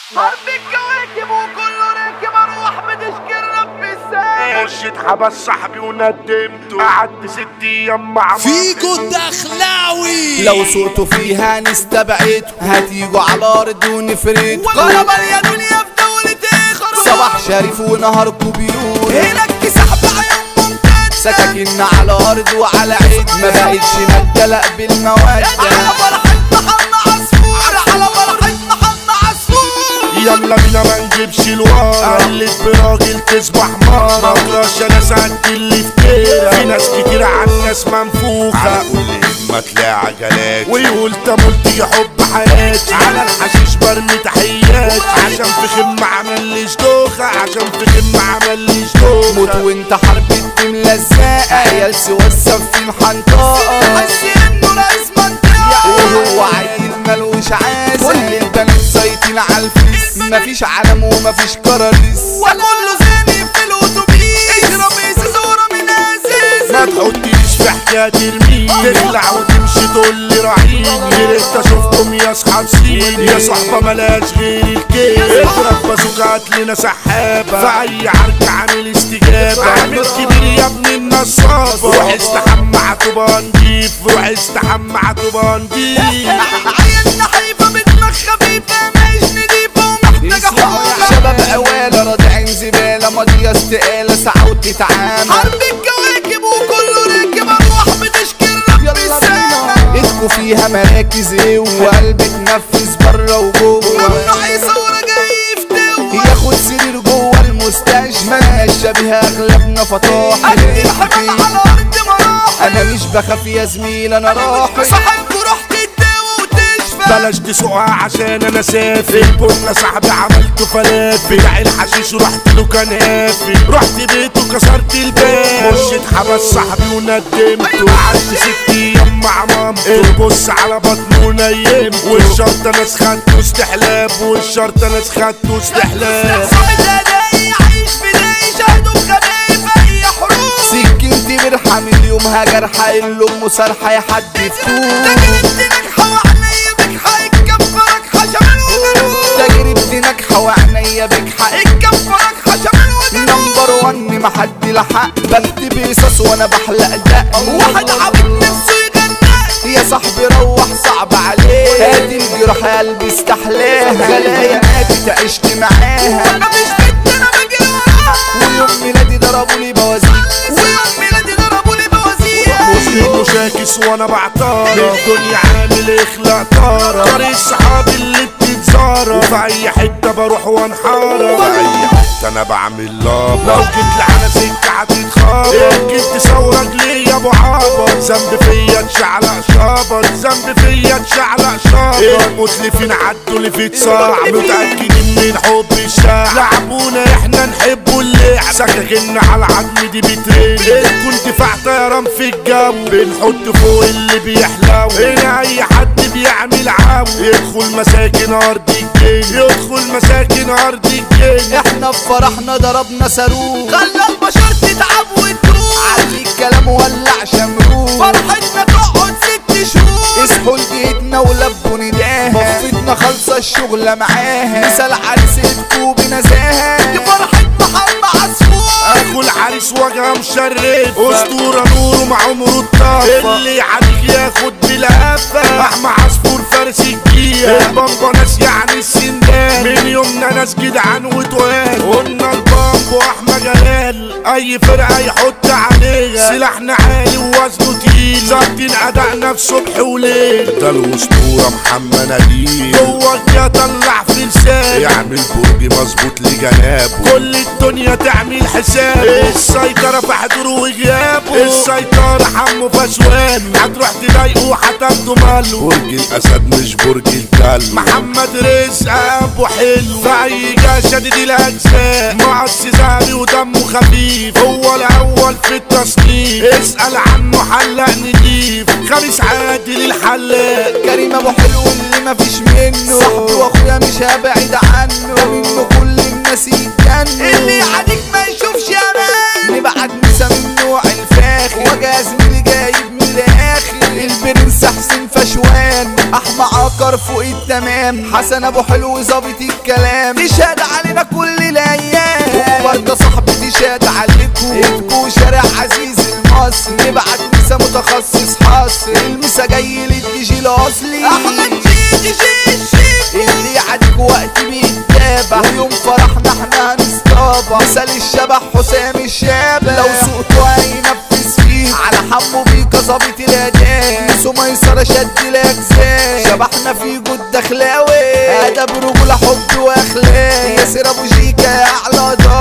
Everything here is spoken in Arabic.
حرب الكواكب وكله راكب اروح بتشكي رب الساعة. مرشد حبس صاحبي وندمته قعدت 6 ايام مع فيكو الدخلاوي لو سقطوا فيها نستبعدكم هتيجوا على الارض ونفردكم. غربا يا دنيا في دولتين صباح شريف ونهاركم بيقول هناك سحب عيون ممتد سكاكين على الارض وعلى عيد ما بقتش مدلق بالمودة. على فرحة محمد عصفور على فرحة محمد عصفور. يلا بينا ما نجيبش الورا قلت براجل تصبح مارة مطرش انا سعدت اللي في كيرة في ناس كتير عن ناس منفوخة على كل همة تلاقي عجلات ويقول تملتي حب حياتي على الحشيش برمي تحياتي عشان في خمة عمليش دوخة عشان في خمة عمليش دوخة موت وانت حرب التيم لزاقة عيال سوا السفين حنطاقة حسي انه رئيس منطقة وهو عيل ملوش عازة كل البنات زيتين على الفيس مفيش علم ومفيش كراريس وكله زاني في الاتوبيس اشرب ازازة من ازاز. ما تحطيش في حكاية ترميني تخلع وتمشي تقول لي راعيني يا ريت اشوفكم يا اصحاب سيني يا صحبة ملاش غير الكيل اضرب بازوكا هاتلنا سحابة في اي عركة عامل استجابة عامل كبير يا ابن النصابة روح استحمى عتوبة نضيف روح استحمى عتوبة نضيف عيالنا حيفا بدماغ خفيفة ماهيش نضيفة ومحتاجة حقوق. شباب عوالة رادعين زبالة ماضية استقالة ساعة وتتعامل حرب الكواكب وكله راكب اروح بتشكي رب الساعة. ايدكوا فيها مراكز ايه وقلب تنفذ بره وجوه ممنوع يصور جاي يفتوى ياخد سرير جوه المستشفى مالهاش شبيه اغلبنا فطاح ادي الحمام على ارض مراحل. انا مش بخاف يا زميل انا راحل صاحبكوا رحت تداوى وتشفى. بلاش تسوقها عشان انا سافر البن صاحبي عملته فلافل بتاع الحشيش ورحت له كان هافل رحت بيته كسرت الباب مرشد حبس صاحبي وندمته قعدت 6 ايام مع مامته تبص على بطنه ونيمته والشرطة ناس خدته استحلاب والشرطة ناس خدته استحلاب صاحب الهدايا عايش في داي شهده بخبايا في اي حروب. سكنتي برحم اليومها جرحة الام سرحة يا حد يفتوه تجربتي ناجحة وعينيا بجحة اتكفرك حشمال وجنوب. تجربتي ناجحة وعينيا بجحة اتكفرك حشمال وجنوب. نمبر 1 محد لحق بكتب قصص وانا بحلق دق واحد عبيط نفسه يغنى يا صاحبي روح صعب عليه هادي الجراح يا قلبي استحلاها خلايا ماتت عشت معاها مفيش بنت انا بجري وراها ويوم ميلادي ضربوا لي بوازيك ويوم ميلادي ضربوا لي بوازير. مسلم وشاكس وانا بعطارة الدنيا عامل اخلاق طارة طريق الصحاب اللي بتتزارة وفي اي حتة بروح وانحارة في اي حتة انا بعمل لابا لو جيت لعنا سكة هتتخابط جيت تسوق لي يا ابو عابر ذنب فيا تشعلق شابر ذنب فيا تشعلق شابر المتلفين عدوا اللي في صاع متأكدين من حب الشعب لعبونا احنا نحبوا اللعب سكاكنا على العظم دي بترين كنت دفاع طيران في الجو بنحط فوق اللي بيحلو هنا اي حد بيعمل عو يدخل مساكن ارض الجن يدخل مساكن ارض الجن احنا في فرحنا ضربنا صاروخ خلى البشر تتعب وتروح. علي الكلام ولع شمروخ فرحتنا تقعد 6 شهور. اصحوا لجيتنا ولبوا نداها بفتنا خالصة الشغلة معاها مثال عرسيتكوا بنزاهة دي فرحة محمد عصفور. اخو العريس وجهه مشرف اسطوره نوره مع عمره الطافه اللي عليك ياخد بالهفه احمى عصفور فارس الجية البامبا ناس يعني السندان من يومنا ناس جدعان وتقال قلنا البامبا احمى جلال اي فرقه يحط عليها سلاحنا عالي ووزنه تقيل ظابطين ادائنا في صبح وليل ده الاسطوره محمد نجيب جوه يا طلع في لسان يعمل برج مظبوط لجنابه كل الدنيا تعمل حساب السيطرة في حضوره وغيابه السيطرة حمو فشوان هتروح تضايقه هتاخده ماله برج الاسد مش برج الكلب محمد رزق ابو حلو في اي جا شديد الاجزاء مقص ذهبي ودمه خفيف هو الاول في التصنيف اسأل عنه حلاق نضيف خميس عادل الحلاق كريم ابو حلو اللي مفيش منه صاحبي واخويا مش هبعد عنه منه كل الناس يتجنوا اللي يعاديك ما يشوفش امان. نبعت مسا من نوع الفاخر وجا زميلي جايب من الاخر البرنس حسين فشوان احمى عقر فوق التمام، حسن ابو حلو ظابط الكلام، تشهد علينا كل الايام، وبرده صاحبي تشهد عليكم ايدكوا شارع عزيز المصري، نبعت مسا متخصص حصري، المسا جاي للدي جي الاصلي احمد جي اللي يعدك وقت بيتابع، ويوم فرحنا احنا هنستابع، مثال الشبح حسام الشابح، لو سوقته هينفذ فيك على حمو بيكا ظابط الاداء، يسو ميسرة شد الاجزاء، شبحنا في جود دخلاوي، ادب رجولة حب واخلاق، ياسر ابو جيكا اعلى دار.